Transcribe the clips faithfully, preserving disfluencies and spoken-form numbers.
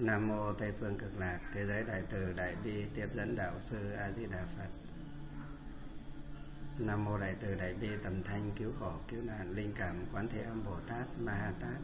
Nam mô Tây phương Cực Lạc Thế giới Đại Từ Đại Bi Tiếp dẫn Đạo sư A Di Đà Phật. Nam mô Đại Từ Đại Bi Tầm Thanh Cứu Khổ Cứu Nạn Linh Cảm Quán Thế Âm Bồ Tát Ma Ha Tát.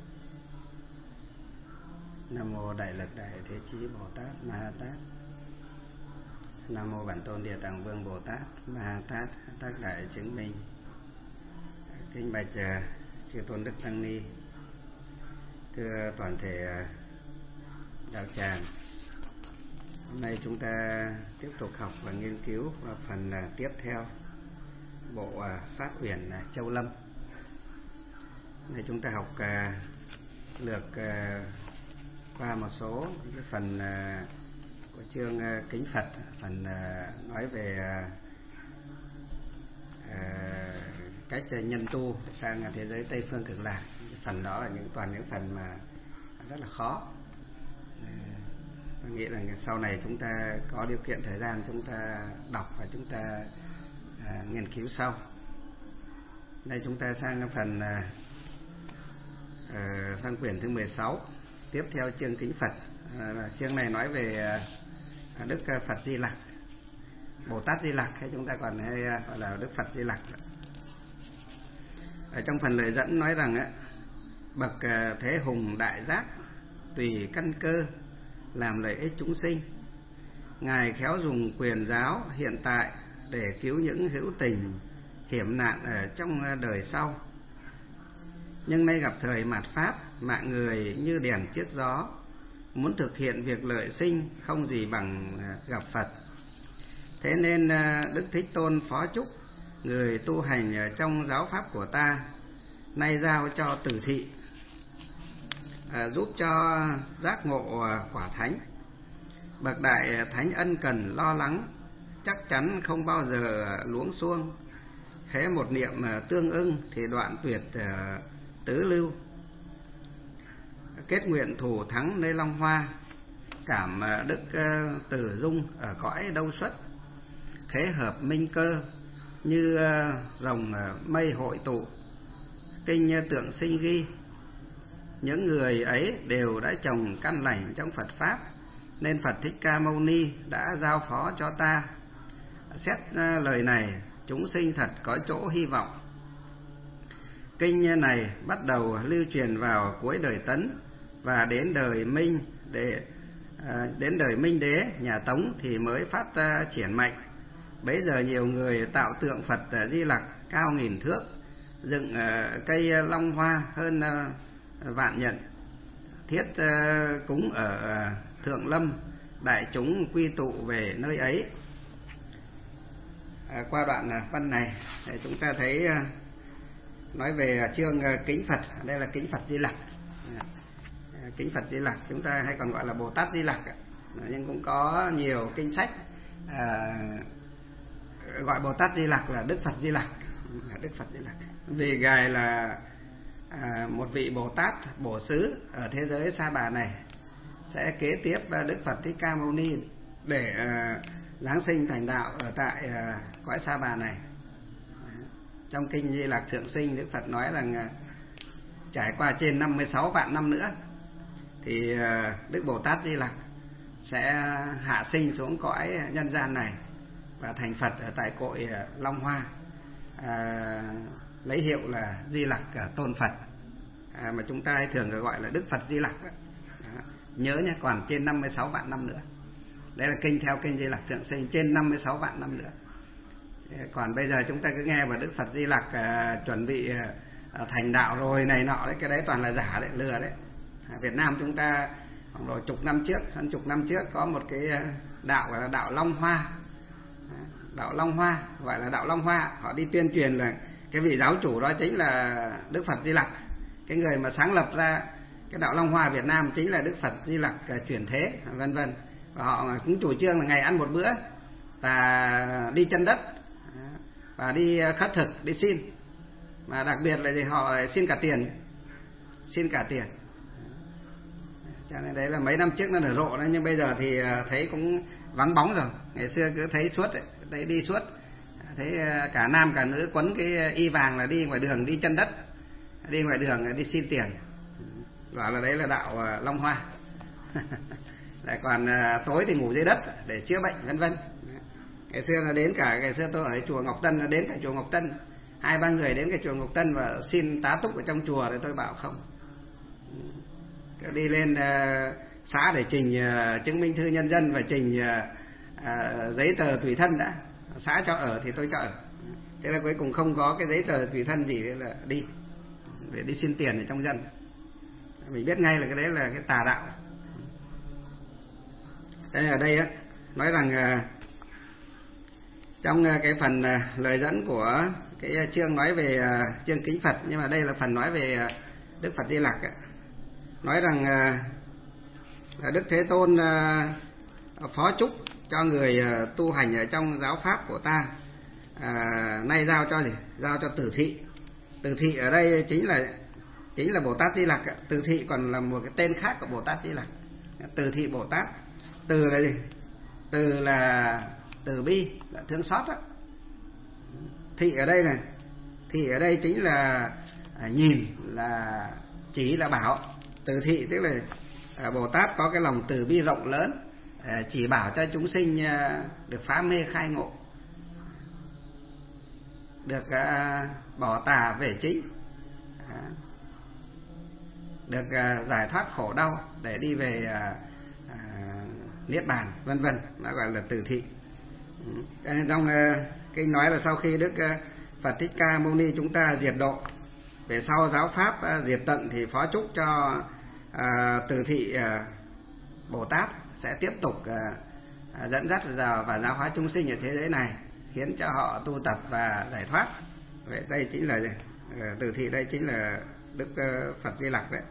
Nam mô Đại Lực Đại Thế Chí Bồ Tát Ma Ha Tát. Nam mô Bản Tôn Địa Tạng Vương Bồ Tát Ma Ha Tát Tác Đại Chứng Minh. Kính bạch uh, chư tôn đức tăng ni, thưa toàn thể uh, đạo tràng. Hôm nay chúng ta tiếp tục học và nghiên cứu vào phần uh, tiếp theo bộ uh, Pháp Uyển uh, Châu Lâm. Hôm nay chúng ta học uh, lược uh, qua một số cái phần uh, của chương uh, Kính Phật, phần uh, nói về uh, uh, cách nhân tu sang thế giới Tây phương Cực Lạc. Phần đó là những toàn những phần mà rất là khó. Tôi nghĩ rằng sau này chúng ta có điều kiện thời gian chúng ta đọc và chúng ta à, nghiên cứu sau. Đây chúng ta sang cái phần à, à, sang quyển thứ mười sáu, tiếp theo chương Kính Phật. À, chương này nói về à, Đức Phật Di Lặc, Bồ Tát Di Lặc, hay chúng ta còn hay gọi là Đức Phật Di Lặc. Ở trong phần lời dẫn nói rằng á, bậc thế hùng đại giác tùy căn cơ làm lợi ích chúng sinh. Ngài khéo dùng quyền giáo hiện tại để cứu những hữu tình hiểm nạn ở trong đời sau. Nhưng nay gặp thời mạt Pháp, mạng người như đèn trước gió, muốn thực hiện việc lợi sinh không gì bằng gặp Phật. Thế nên Đức Thích Tôn phó chúc người tu hành trong giáo pháp của ta nay giao cho Tử Thị, à, giúp cho giác ngộ quả thánh. Bậc đại thánh ân cần lo lắng, chắc chắn không bao giờ luống xuông. Khẽ một niệm tương ưng thì đoạn tuyệt tứ lưu. Kết nguyện thủ thắng nơi Long Hoa, cảm đức Tử Dung ở cõi đâu xuất. Khế hợp minh cơ như rồng mây hội tụ, kinh tượng sinh ghi. Những người ấy đều đã trồng căn lành trong Phật Pháp, nên Phật Thích Ca Mâu Ni đã giao phó cho ta. Xét lời này, chúng sinh thật có chỗ hy vọng. Kinh này bắt đầu lưu truyền vào cuối đời Tấn, và đến đời Minh để đến đời Minh Đế nhà Tống thì mới phát triển mạnh. Bấy giờ nhiều người tạo tượng Phật Di Lặc cao nghìn thước, dựng cây long hoa hơn vạn nhận, thiết cúng ở Thượng Lâm, đại chúng quy tụ về nơi ấy. À, qua đoạn văn này để chúng ta thấy nói về chương Kính Phật. Đây là Kính Phật Di Lặc. Kính Phật Di Lặc chúng ta hay còn gọi là Bồ Tát Di Lặc, nhưng cũng có nhiều kinh sách à, gọi Bồ Tát Di Lặc là Đức Phật Di Lặc, là Đức Phật Di Lặc, vì ngài là à, một vị Bồ Tát bổ xứ ở thế giới Sa Bà này, sẽ kế tiếp Đức Phật Thích Ca Mâu Ni để à, giáng sinh thành đạo ở tại à, cõi Sa Bà này. Trong kinh Di Lặc Thượng Sinh, Đức Phật nói rằng à, trải qua trên năm mươi sáu vạn năm nữa thì à, Đức Bồ Tát Di Lặc sẽ hạ sinh xuống cõi nhân gian này và thành Phật ở tại cội Long Hoa, à, lấy hiệu là Di Lặc Tôn Phật, à, mà chúng ta thường gọi là Đức Phật Di Lặc. Đó. Nhớ nhé, còn trên năm mươi sáu vạn năm nữa. Đấy là kinh theo kinh Di Lặc Thượng Sinh, trên năm mươi sáu vạn năm nữa. Còn bây giờ chúng ta cứ nghe vào Đức Phật Di Lặc à, chuẩn bị à, thành đạo rồi này nọ đấy, cái đấy toàn là giả đấy, lừa đấy. À, Việt Nam chúng ta khoảng độ chục năm trước, hơn chục năm trước có một cái đạo gọi là đạo Long Hoa. Đạo Long Hoa, gọi là đạo Long Hoa. Họ đi tuyên truyền là cái vị giáo chủ đó chính là Đức Phật Di Lặc. Cái người mà sáng lập ra cái đạo Long Hoa Việt Nam chính là Đức Phật Di Lặc chuyển thế, vân vân. Và họ cũng chủ trương là ngày ăn một bữa và đi chân đất và đi khất thực, đi xin. Mà đặc biệt là gì, họ xin cả tiền. Xin cả tiền. Cho nên đấy là mấy năm trước nó nở rộ đấy, nhưng bây giờ thì thấy cũng vắng bóng rồi. Ngày xưa cứ thấy suốt ấy, thấy đi suốt, thấy cả nam cả nữ quấn cái y vàng là đi ngoài đường, đi chân đất, đi ngoài đường đi xin tiền, gọi là đấy là đạo Long Hoa. lại còn à, tối thì ngủ dưới đất để chữa bệnh vân vân. Ngày xưa là đến cả ngày xưa tôi ở chùa Ngọc Tân, là đến cả chùa Ngọc Tân, hai ba người đến cái chùa Ngọc Tân và xin tá túc ở trong chùa, thì tôi bảo không, đi lên uh, xã để trình uh, chứng minh thư nhân dân và trình uh, uh, giấy tờ tùy thân đã, xã cho ở thì tôi cho ở. Thế là cuối cùng không có cái giấy tờ tùy thân gì, là đi để đi xin tiền ở trong dân. Mình biết ngay là cái đấy là cái tà đạo. Thế ở đây á nói rằng uh, trong uh, cái phần uh, lời dẫn của cái uh, chương nói về uh, chương kính Phật, nhưng mà đây là phần nói về uh, Đức Phật Di Lặc ấy. Nói rằng uh, là Đức Thế Tôn uh, phó chúc cho người uh, tu hành ở trong giáo pháp của ta, uh, nay giao cho gì? Giao cho Từ Thị. Từ Thị ở đây chính là chính là Bồ Tát Di Lặc. Từ Thị còn là một cái tên khác của Bồ Tát Di Lặc. Từ Thị Bồ Tát. Từ là gì? Từ là từ bi, là thương xót đó. Thị ở đây này, thị ở đây chính là à, nhìn, là chỉ, là bảo. Từ thị tức là à, Bồ Tát có cái lòng từ bi rộng lớn, à, chỉ bảo cho chúng sinh à, được phá mê khai ngộ, được à, bỏ tà về chính, à, được à, giải thoát khổ đau để đi về à, à, niết bàn vân vân, nó gọi là từ thị. Ừ. Trong uh, kinh nói là sau khi Đức uh, Phật Thích Ca Mâu Ni chúng ta diệt độ, về sau giáo pháp uh, diệt tận, thì phó chúc cho uh, Từ Thị uh, Bồ Tát sẽ tiếp tục uh, uh, dẫn dắt vào và giáo hóa chúng sinh ở thế giới này, khiến cho họ tu tập và giải thoát. Vậy đây chính là uh, Từ Thị, đây chính là Đức uh, Phật Di Lặc đấy.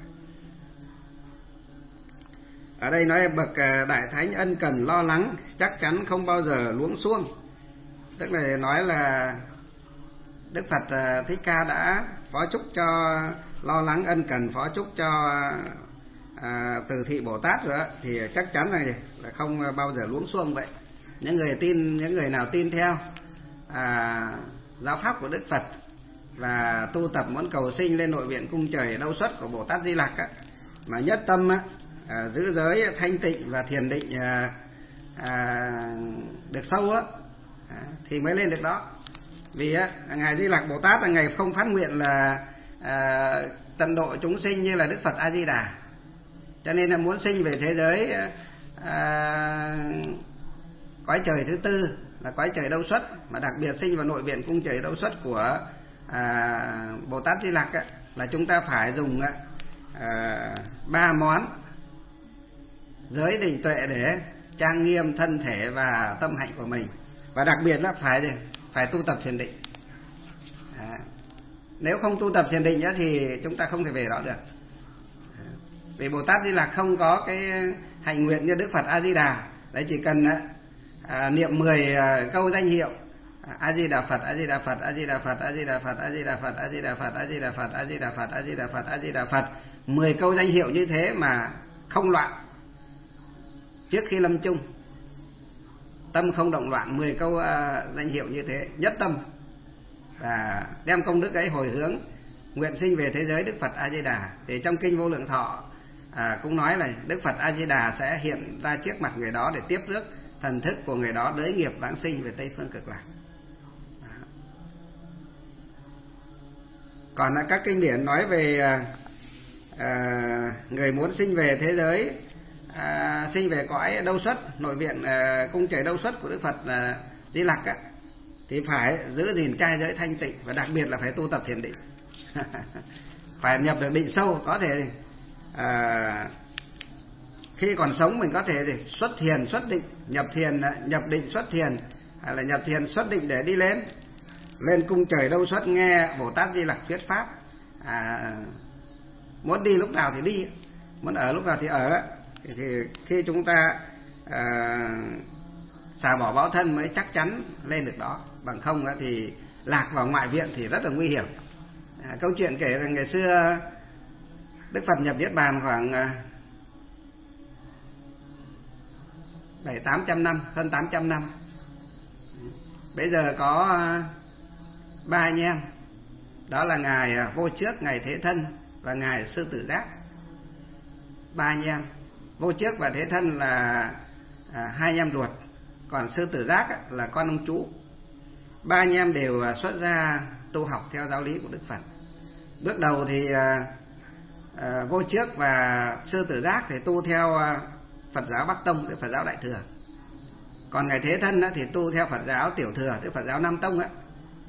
Ở đây nói bậc đại thánh ân cần lo lắng, chắc chắn không bao giờ luống xuông. Tức là nói là Đức Phật Thích Ca đã phó chúc cho lo lắng ân cần, phó chúc cho à, Từ Thị Bồ Tát rồi đó, thì chắc chắn là, là không bao giờ luống xuông vậy. Những người tin, những người nào tin theo à, giáo pháp của Đức Phật và tu tập muốn cầu sinh lên nội viện cung trời đâu xuất của Bồ Tát Di Lặc á, mà nhất tâm á, À, giữ giới thanh tịnh và thiền định à, à, được sâu á, à, thì mới lên được đó. Vì á, ngài Di Lặc Bồ Tát là ngài không phát nguyện là à, tận độ chúng sinh như là Đức Phật A Di Đà, cho nên là muốn sinh về thế giới à, cõi trời thứ tư là cõi trời đâu xuất, mà đặc biệt sinh vào nội viện cung trời đâu xuất của à, Bồ Tát Di Lặc á, là chúng ta phải dùng à, ba món giới định tuệ để trang nghiêm thân thể và tâm hạnh của mình, và đặc biệt là phải phải tu tập thiền định. À, nếu không tu tập thiền định nữa thì chúng ta không thể về đó được. À, vì Bồ Tát Di Lặc không có cái hạnh nguyện như Đức Phật A Di Đà, đấy chỉ cần à, niệm mười à, câu danh hiệu A Di Đà Phật, A Di Đà Phật, A Di Đà Phật, A Di Đà Phật, A Di Đà Phật, A Di Đà Phật, A Di Đà Phật, A Di Đà Phật, A Di Đà Phật, A Di Đà Phật, mười câu danh hiệu như thế mà không loạn. Trước khi lâm chung, tâm không động loạn, mười câu uh, danh hiệu như thế, nhất tâm, và đem công đức ấy hồi hướng nguyện sinh về thế giới Đức Phật A Di Đà. Thì trong kinh Vô Lượng Thọ à, cũng nói là Đức Phật A Di Đà sẽ hiện ra trước mặt người đó để tiếp rước thần thức của người đó đới nghiệp vãng sinh về Tây Phương Cực Lạc. Đó. Còn là các kinh điển nói về à, à, người muốn sinh về thế giới À, sinh về cõi đâu xuất, nội viện à, cung trời đâu xuất của Đức Phật à, Di Lặc á, thì phải giữ gìn trai giới thanh tịnh, và đặc biệt là phải tu tập thiền định. Phải nhập được định sâu, có thể à, khi còn sống mình có thể thì xuất thiền xuất định, nhập thiền nhập định xuất thiền, hay là nhập thiền xuất định để đi lên lên cung trời đâu xuất nghe Bồ Tát Di Lặc thuyết pháp. À, muốn đi lúc nào thì đi, muốn ở lúc nào thì ở. Thì khi chúng ta à, xả bỏ báo thân mới chắc chắn lên được đó, bằng không thì lạc vào ngoại viện thì rất là nguy hiểm. À, câu chuyện kể rằng ngày xưa Đức Phật nhập Niết Bàn khoảng bảy tám trăm năm, hơn tám trăm năm. Bây giờ có ba anh em, đó là ngài Vô Trước, ngài Thế Thân và ngài Sư Tử Giác. Ba anh em Vô Trước và Thế Thân là à, hai anh em ruột, còn Sư Tử Giác á, là con ông chú. Ba anh em đều xuất gia tu học theo giáo lý của Đức Phật. Bước đầu thì à, à, Vô Trước và Sư Tử Giác thì tu theo à, Phật giáo Bắc Tông, tức Phật giáo Đại Thừa. Còn ngài Thế Thân á, thì tu theo Phật giáo Tiểu Thừa, tức Phật giáo Nam Tông á.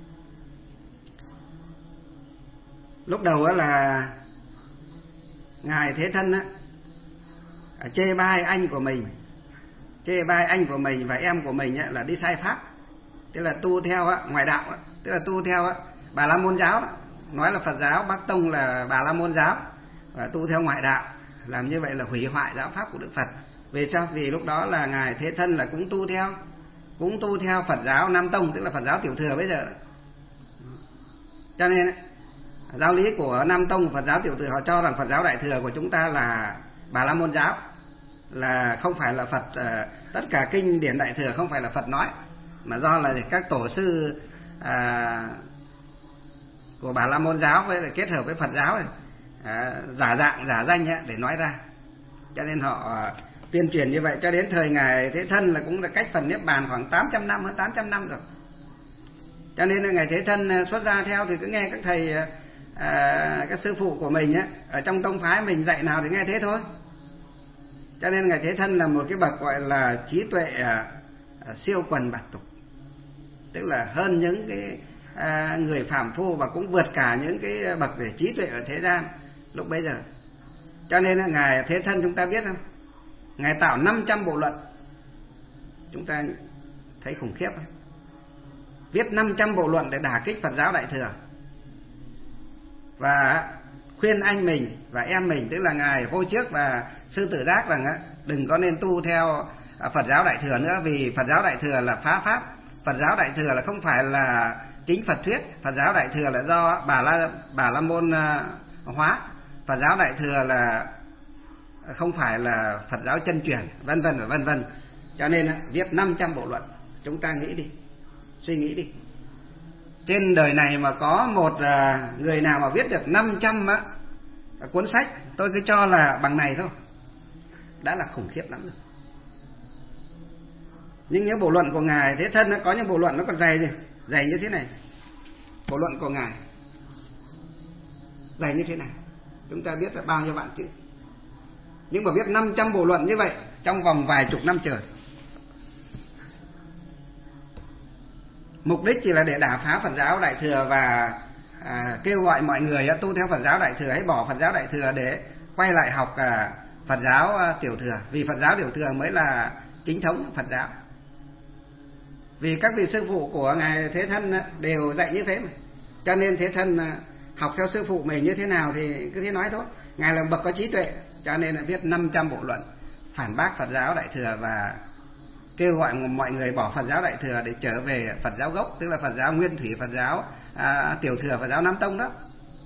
Lúc đầu á là ngài Thế Thân á, chê bai anh của mình, chê bai anh của mình và em của mình á, là đi sai pháp, tức là tu theo á, ngoại đạo á, tức là tu theo á, Bà La Môn giáo á. Nói là Phật giáo Bắc Tông là Bà La Môn giáo, và tu theo ngoại đạo, làm như vậy là hủy hoại giáo pháp của Đức Phật. Vì sao? Vì lúc đó là ngài Thế Thân là cũng tu theo cũng tu theo Phật giáo Nam Tông, tức là Phật giáo Tiểu Thừa bây giờ. Cho nên giáo lý của Nam Tông, Phật giáo Tiểu Thừa, họ cho rằng Phật giáo Đại Thừa của chúng ta là Bà La Môn giáo, là không phải là Phật, tất cả kinh điển Đại Thừa không phải là Phật nói, mà do là các tổ sư à, của Bà La Môn giáo với kết hợp với Phật giáo này, à, giả dạng giả danh ấy, để nói ra. Cho nên họ à, tuyên truyền như vậy cho đến thời ngài Thế Thân là cũng là cách phần Niết Bàn khoảng tám trăm năm, hơn tám trăm năm rồi. Cho nên là ngài Thế Thân xuất gia theo thì cứ nghe các thầy à, các sư phụ của mình á, ở trong tông phái mình dạy nào thì nghe thế thôi. Cho nên ngài Thế Thân là một cái bậc gọi là trí tuệ à, siêu quần bạt tục, tức là hơn những cái à, người phàm phu, và cũng vượt cả những cái bậc về trí tuệ ở thế gian lúc bấy giờ. Cho nên là ngài Thế Thân chúng ta biết không, ngài tạo năm trăm bộ luận, chúng ta thấy khủng khiếp không? Viết năm trăm bộ luận để đả kích Phật giáo Đại Thừa, và khuyên anh mình và em mình, tức là ngài Vô Trước và Sư Tử Giác, rằng á, đừng có nên tu theo Phật giáo Đại Thừa nữa, vì Phật giáo Đại Thừa là phá pháp, Phật giáo Đại Thừa là không phải là chính Phật thuyết, Phật giáo Đại Thừa là do Bà La Bà La Môn hóa, Phật giáo Đại Thừa là không phải là Phật giáo chân truyền, vân vân và vân vân. Cho nên viết năm trăm bộ luận, chúng ta nghĩ đi, suy nghĩ đi, trên đời này mà có một người nào mà viết được năm trăm cuốn sách, tôi cứ cho là bằng này thôi, đã là khủng khiếp lắm rồi. Nhưng những bộ luận của ngài Thế Thân, có những bộ luận nó còn dày gì, dày như thế này. Bộ luận của ngài dày như thế này, chúng ta biết là bao nhiêu vạn chữ. Nhưng mà viết năm trăm bộ luận như vậy trong vòng vài chục năm trời, mục đích chỉ là để đả phá Phật giáo Đại Thừa, và à, kêu gọi mọi người tu theo Phật giáo Đại Thừa, hãy bỏ Phật giáo Đại Thừa để quay lại học à, Phật giáo à, Tiểu Thừa, vì Phật giáo Tiểu Thừa mới là chính thống Phật giáo. Vì các vị sư phụ của ngài Thế Thân đều dạy như thế mà. Cho nên Thế Thân học theo sư phụ mình như thế nào thì cứ thế nói thôi. Ngài là bậc có trí tuệ, cho nên là viết năm trăm bộ luận phản bác Phật giáo Đại Thừa, và kêu gọi mọi người bỏ Phật giáo Đại Thừa để trở về Phật giáo gốc, tức là Phật giáo Nguyên Thủy, Phật giáo à, Tiểu Thừa, Phật giáo Nam Tông đó.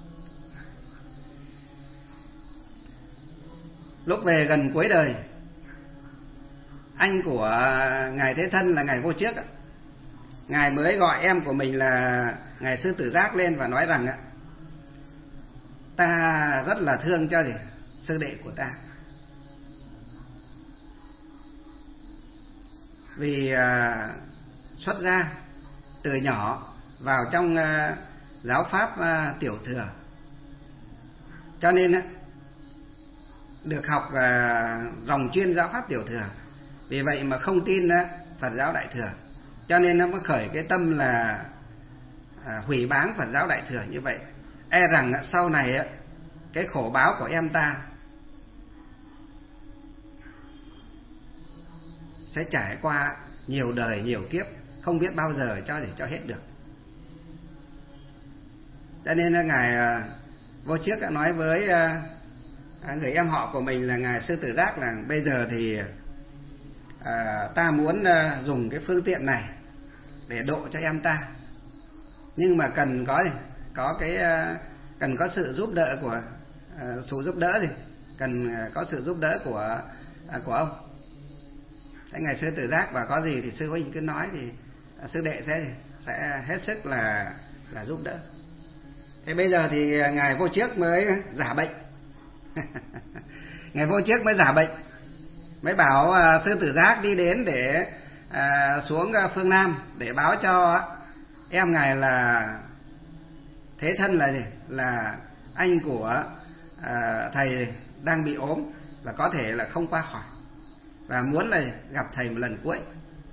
Lúc về gần cuối đời, anh của ngài Thế Thân là ngài Vô Trước, ngài mới gọi em của mình là ngài Sư Tử Giác lên và nói rằng ta rất là thương cho gì sư đệ của ta, vì à, xuất gia từ nhỏ vào trong à, giáo pháp à, Tiểu Thừa, cho nên á, được học à, dòng chuyên giáo pháp Tiểu Thừa, vì vậy mà không tin á, Phật giáo Đại Thừa, cho nên nó mới khởi cái tâm là à, hủy báng Phật giáo Đại Thừa như vậy. E rằng á, sau này á, cái khổ báo của em ta sẽ trải qua nhiều đời nhiều kiếp, không biết bao giờ cho để cho hết được. Cho nên là ngài Vô Trước đã nói với người em họ của mình là ngài Sư Tử Giác là bây giờ thì à, ta muốn dùng cái phương tiện này để độ cho em ta, nhưng mà cần có có cái cần có sự giúp đỡ của uh, sự giúp đỡ gì cần có sự giúp đỡ của uh, của ông. Thế ngài Sư Tử Giác và có gì thì sư huynh cứ nói, thì uh, sư đệ sẽ sẽ hết sức là là giúp đỡ. Thế bây giờ thì ngài Vô Trước mới giả bệnh ngài Vô Trước mới giả bệnh mới bảo uh, sư tử giác đi đến để uh, xuống uh, phương Nam để báo cho uh, em ngài là thế thân là gì, là anh của uh, thầy đang bị ốm và có thể là không qua khỏi, và muốn là gặp thầy một lần cuối.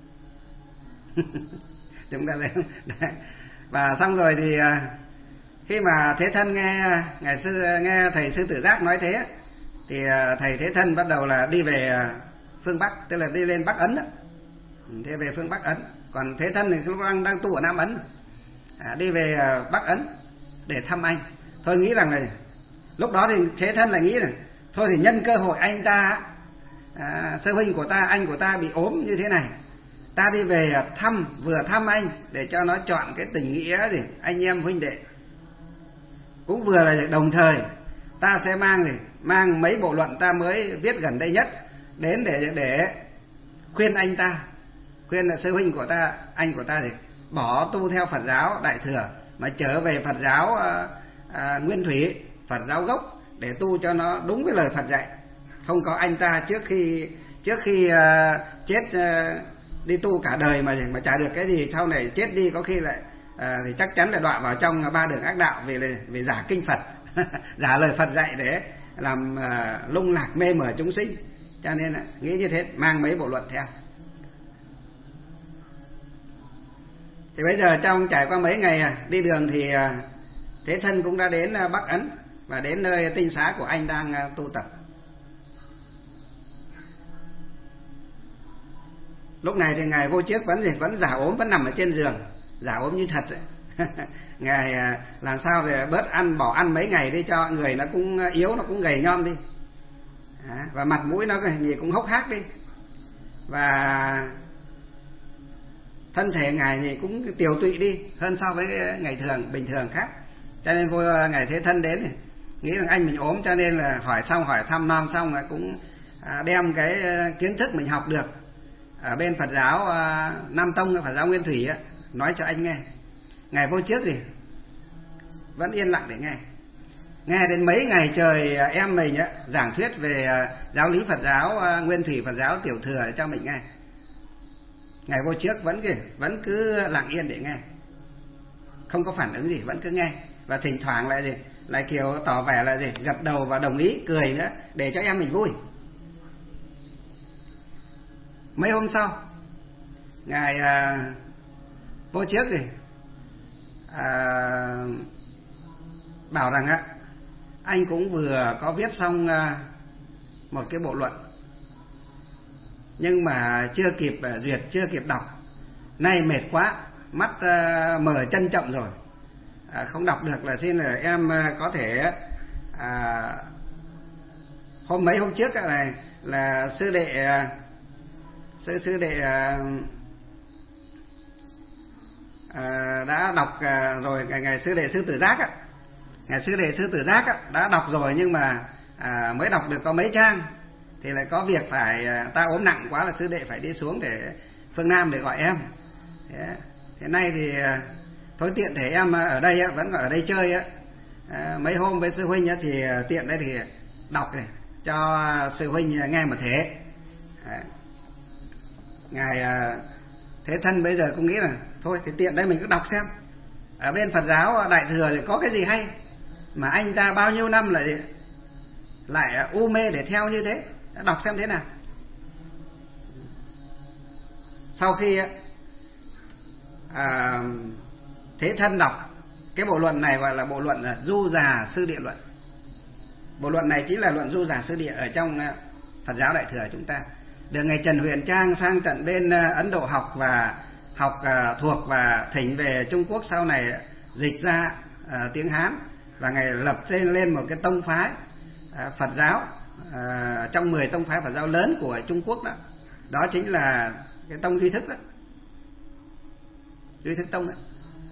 Chúng ta lên và xong rồi thì khi mà thế thân nghe ngày sư nghe thầy sư tử giác nói thế, thì thầy thế thân bắt đầu là đi về phương Bắc, tức là đi lên Bắc Ấn đó. Thế về phương Bắc Ấn, còn thế thân thì lúc đang đang tu ở Nam Ấn, à, đi về Bắc Ấn để thăm anh. Thôi nghĩ rằng là lúc đó thì thế thân là nghĩ rằng thôi thì nhân cơ hội anh ta, à, sư huynh của ta, anh của ta bị ốm như thế này, ta đi về thăm, vừa thăm anh để cho nó chọn cái tình nghĩa gì anh em huynh đệ, cũng vừa là đồng thời ta sẽ mang gì mang mấy bộ luận ta mới viết gần đây nhất đến để để khuyên anh ta, khuyên là sư huynh của ta, anh của ta thì bỏ tu theo Phật giáo Đại Thừa mà trở về Phật giáo à, à, Nguyên Thủy, Phật giáo gốc, để tu cho nó đúng với lời Phật dạy. Không có anh ta trước khi trước khi uh, chết uh, đi tu cả đời mà mà chả được cái gì, sau này chết đi có khi lại uh, thì chắc chắn là đọa vào trong ba đường ác đạo vì vì giả kinh Phật, giả lời Phật dạy để làm uh, lung lạc mê mờ chúng sinh. Cho nên là nghĩ như thế, mang mấy bộ luận theo. Thì bây giờ trong trải qua mấy ngày đi đường thì uh, thế thân cũng đã đến uh, Bắc Ấn và đến nơi tinh xá của anh đang uh, tu tập. Lúc này thì ngài Vô Chiếc vẫn gì vẫn giả ốm, vẫn nằm ở trên giường, giả ốm như thật. Ngài làm sao để bớt ăn, bỏ ăn mấy ngày đi cho người nó cũng yếu, nó cũng gầy nhom đi, à, và mặt mũi nó gì cũng hốc hác đi, và thân thể ngài thì cũng tiều tụy đi hơn so với ngày thường bình thường khác. Cho nên vô ngài Thế Thân đến thì nghĩ rằng anh mình ốm, cho nên là hỏi xong hỏi thăm non xong là cũng đem cái kiến thức mình học được ở bên Phật giáo uh, Nam Tông, Phật giáo Nguyên Thủy á, nói cho anh nghe. Ngài Vô Chiếc thì vẫn yên lặng để nghe. Nghe đến mấy ngày trời uh, em mình á giảng thuyết về uh, giáo lý Phật giáo uh, Nguyên Thủy, Phật giáo Tiểu Thừa cho mình nghe. Ngài Vô Chiếc vẫn kì, vẫn cứ lặng yên để nghe, không có phản ứng gì, vẫn cứ nghe, và thỉnh thoảng lại gì lại kiểu tỏ vẻ là gì gật đầu và đồng ý, cười nữa để cho em mình vui. Mấy hôm sau, ngài à, Vô Chiếc thì à, bảo rằng á, anh cũng vừa có viết xong à, một cái bộ luận, nhưng mà chưa kịp à, duyệt, chưa kịp đọc. Nay mệt quá, mắt à, mờ chân chậm rồi, à, không đọc được, là xin là em à, có thể à, hôm mấy hôm trước này là sư đệ à, sư sư đệ à, à, đã đọc à, rồi, ngày, ngày sư đệ sư tử giác á, ngày sư đệ sư tử giác á, đã đọc rồi, nhưng mà à, mới đọc được có mấy trang thì lại có việc phải, ta ốm nặng quá là sư đệ phải đi xuống để phương Nam để gọi em. Thế, thế nay thì thôi tiện thể em ở đây á, vẫn ở đây chơi á, à, mấy hôm với sư huynh á, thì tiện đây thì đọc này cho sư huynh nghe một thế. À, ngài Thế Thân bây giờ cũng nghĩ là thôi thì tiện đây mình cứ đọc xem, ở bên Phật giáo Đại Thừa thì có cái gì hay mà anh ta bao nhiêu năm lại lại u mê để theo như thế, đọc xem thế nào. Sau khi à, Thế Thân đọc cái bộ luận này, gọi là bộ luận là Du Già Sư Địa Luận. Bộ luận này chính là luận Du Già Sư Địa ở trong Phật giáo Đại Thừa chúng ta, được ngày Trần Huyền Trang sang tận bên Ấn Độ học và học uh, thuộc và thỉnh về Trung Quốc, sau này dịch ra uh, tiếng Hán, và ngài lập lên lên một cái tông phái uh, Phật giáo uh, trong mười tông phái Phật giáo lớn của Trung Quốc đó, đó chính là cái tông Duy Thức đó, Duy Thức Tông đó.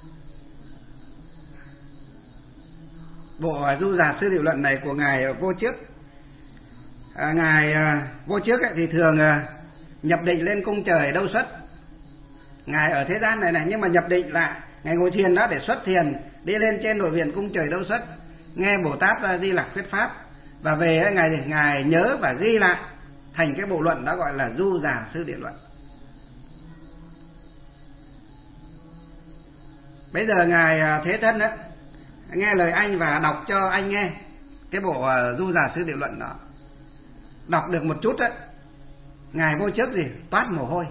Bộ Du Già Sư Địa Luận này của ngài Vô Chiếc, à, ngài à, Vô Chiếc ấy, thì thường à, nhập định lên cung trời đâu xuất. Ngài ở thế gian này này, nhưng mà nhập định lại, ngài ngồi thiền đó để xuất thiền, đi lên trên nội viện cung trời đâu xuất, nghe Bồ Tát Di Lặc thuyết pháp, và về ngài ngài nhớ và ghi lại thành cái bộ luận đó gọi là Du Già Sư Địa Luận. Bây giờ ngài Thế Thân á nghe lời anh và đọc cho anh nghe cái bộ Du Già Sư Địa Luận đó. Đọc được một chút á, ngài vô trước gì toát mồ hôi.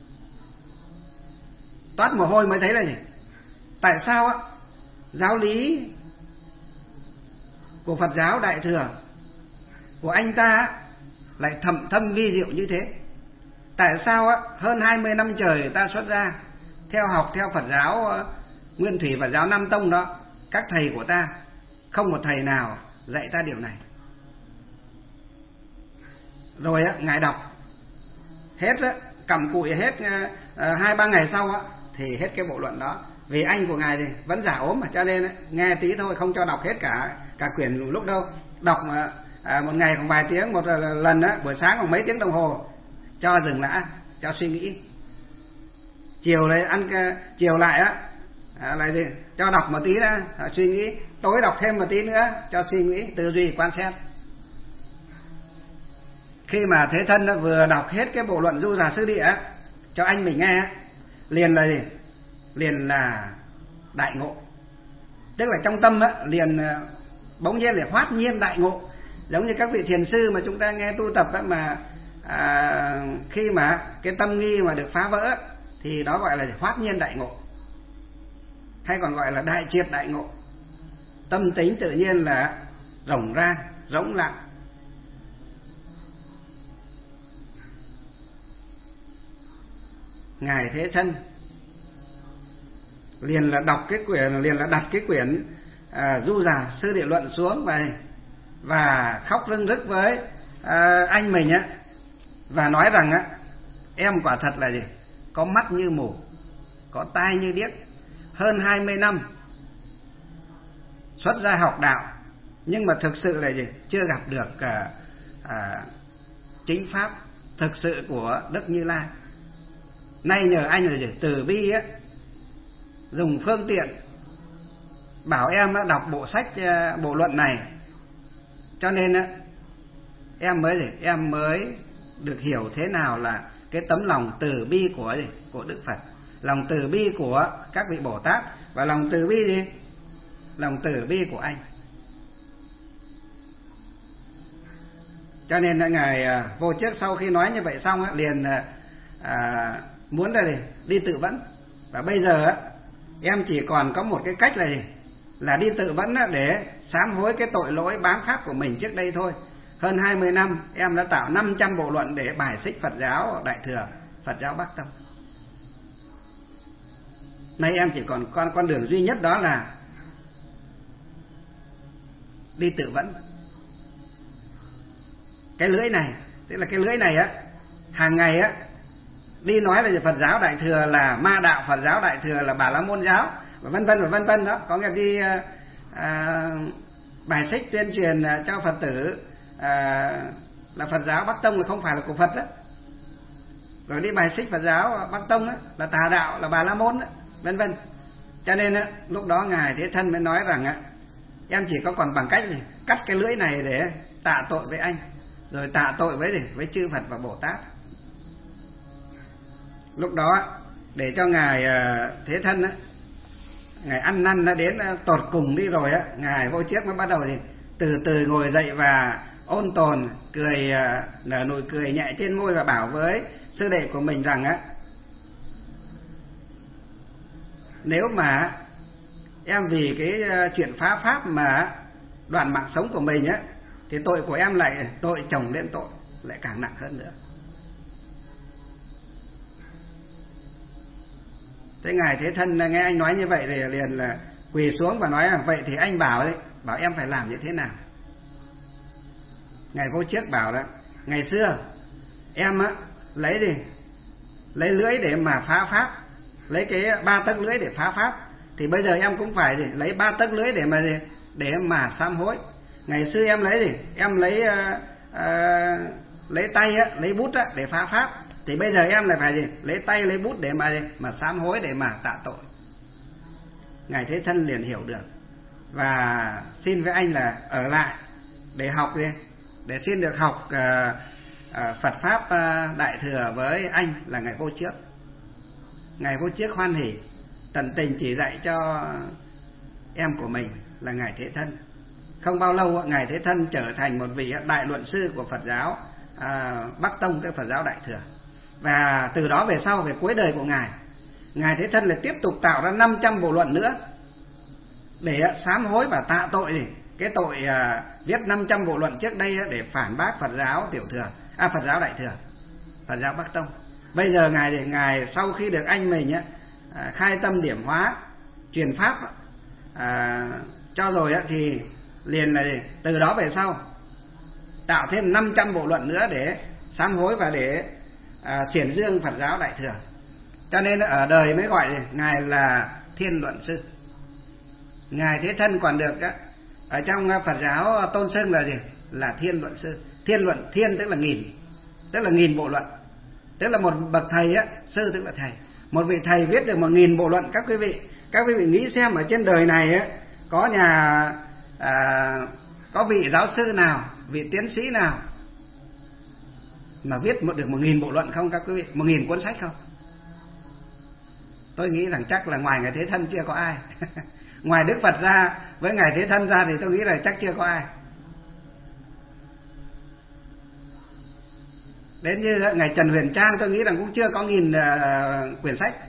Toát mồ hôi mới thấy là gì? Tại sao á giáo lý của Phật giáo Đại Thừa của anh ta lại thầm thâm vi diệu như thế? Tại sao á hơn hai mươi năm trời ta xuất ra theo học theo Phật giáo Nguyên Thủy Phật giáo Nam Tông đó, các thầy của ta không một thầy nào dạy ta điều này. Rồi á ngài đọc hết á, cầm cụi hết hai ba ngày sau á thì hết cái bộ luận đó. Vì anh của ngài thì vẫn giả ốm mà, cho nên á, nghe tí thôi, không cho đọc hết cả cả quyển lúc đâu. Đọc mà à, một ngày khoảng vài tiếng một lần á, buổi sáng khoảng mấy tiếng đồng hồ cho dừng lại, cho suy nghĩ. Chiều lại ăn chiều lại á à, lại gì cho đọc một tí nữa, à, suy nghĩ. Tối đọc thêm một tí nữa cho suy nghĩ, tư duy, quan sát. Khi mà Thế Thân đó, vừa đọc hết cái bộ luận Du Già Sư Địa cho anh mình nghe, liền là gì? Liền là đại ngộ. Tức là trong tâm á, liền bỗng nhiên là hoát nhiên đại ngộ. Giống như các vị thiền sư mà chúng ta nghe tu tập á, mà à, khi mà cái tâm nghi mà được phá vỡ thì đó gọi là hoát nhiên đại ngộ, hay còn gọi là đại triệt đại ngộ. Tâm tính tự nhiên là rộng ra, rỗng lặng. Ngài Thế Thân liền là đọc cái quyển, liền là đặt cái quyển à, Du Già Sư Địa Luận xuống và và khóc rưng rức với à, anh mình á, và nói rằng á, em quả thật là gì? Có mắt như mù, có tai như điếc, hơn hai mươi năm xuất gia học đạo, nhưng mà thực sự là gì? Chưa gặp được à, à, chính pháp thực sự của Đức Như Lai. Nay nhờ anh là gì? Từ bi á, dùng phương tiện bảo em á, đọc bộ sách bộ luận này, cho nên á, em mới gì? Em mới được hiểu thế nào là cái tấm lòng từ bi của gì? Của Đức Phật, lòng từ bi của các vị Bồ Tát, và lòng từ bi gì? Lòng từ bi của anh. Cho nên là ngài vô trước sau khi nói như vậy xong á, liền à, muốn là gì? Đi tự vấn. Và bây giờ á, em chỉ còn có một cái cách là gì? Là đi tự vấn để sám hối cái tội lỗi bám pháp của mình trước đây thôi. Hơn hai mươi năm em đã tạo năm trăm bộ luận để bài xích Phật giáo Đại Thừa, Phật giáo Bắc Tông. Nay em chỉ còn con con đường duy nhất, đó là đi tự vấn. Cái lưỡi này, tức là cái lưỡi này á, hàng ngày á đi nói là Phật giáo Đại Thừa là ma đạo, Phật giáo Đại Thừa là Bà La Môn giáo, và vân vân và vân vân đó. Có nghĩa đi à, bài xích tuyên truyền cho Phật tử à, là Phật giáo Bắc Tông là không phải là của Phật đó. Rồi đi bài xích Phật giáo Bắc Tông đó, là tà đạo, là Bà La Môn đó, vân vân. Cho nên á, lúc đó ngài Thế Thân mới nói rằng á, em chỉ có còn bằng cách gì? Cắt cái lưỡi này để tạ tội với anh, rồi tạ tội với gì? Với chư Phật và Bồ Tát. Lúc đó để cho ngài Thế Thân á, ngài ăn năn nó đến tột cùng đi rồi á, ngài vô trước mới bắt đầu thì từ từ ngồi dậy và ôn tồn, cười nở nụ cười nhẹ trên môi và bảo với sư đệ của mình rằng á, nếu mà em vì cái chuyện phá pháp mà đoạn mạng sống của mình á, thì tội của em lại tội chồng lên tội, lại càng nặng hơn nữa. Thế ngài Thế Thân nghe anh nói như vậy thì liền là quỳ xuống và nói là vậy thì anh bảo đấy, bảo em phải làm như thế nào. Ngài vô trước bảo là ngày xưa em á lấy gì lấy lưỡi để mà phá pháp, lấy cái ba tấc lưỡi để phá pháp, thì bây giờ em cũng phải gì? Lấy ba tấc lưỡi để mà gì? Để mà sám hối. Ngày xưa em lấy gì? Em lấy uh, uh, lấy tay á, lấy bút á để phá pháp, thì bây giờ em lại phải gì? Lấy tay lấy bút để mà gì? Mà sám hối, để mà tạ tội. Ngài Thế Thân liền hiểu được và xin với anh là ở lại để học đi, để xin được học uh, à, Phật pháp à, đại thừa với anh là ngài Vô Trước. Ngài Vô Trước hoan hỉ tận tình chỉ dạy cho em của mình là ngài Thế Thân. Không bao lâu ngài Thế Thân trở thành một vị đại luận sư của Phật giáo à, Bắc Tông, cái Phật giáo đại thừa. Và từ đó về sau, về cuối đời của ngài, ngài Thế Thân lại tiếp tục tạo ra năm trăm bộ luận nữa để sám hối và tạ tội gì cái tội à, viết năm trăm bộ luận trước đây để phản bác Phật giáo tiểu thừa, à Phật giáo đại thừa, Phật giáo Bắc Tông. Bây giờ ngài thì ngài sau khi được anh mình á, à, khai tâm điểm hóa, truyền pháp à, cho rồi á, thì liền là từ đó về sau tạo thêm năm trăm bộ luận nữa để sám hối và để à, triển dương Phật giáo đại thừa. Cho nên ở đời mới gọi ngài là Thiên Luận Sư. Ngài Thế Thân còn được á, ở trong Phật giáo tôn xưng là gì? Là Thiên Luận Sư. Thiên luận, thiên tức là nghìn, tức là nghìn bộ luận, tức là một bậc thầy á, sư tức là thầy. Một vị thầy viết được một nghìn bộ luận. Các quý vị, các quý vị nghĩ xem ở trên đời này á, có nhà à, có vị giáo sư nào, vị tiến sĩ nào mà viết một được một nghìn bộ luận không các quý vị? Một nghìn cuốn sách không? Tôi nghĩ rằng chắc là ngoài ngài Thế Thân chưa có ai. Ngoài Đức Phật ra, với ngài Thế Thân ra thì tôi nghĩ là chắc chưa có ai. Đến như ngài Trần Huyền Trang tôi nghĩ rằng cũng chưa có nghìn uh, quyển sách,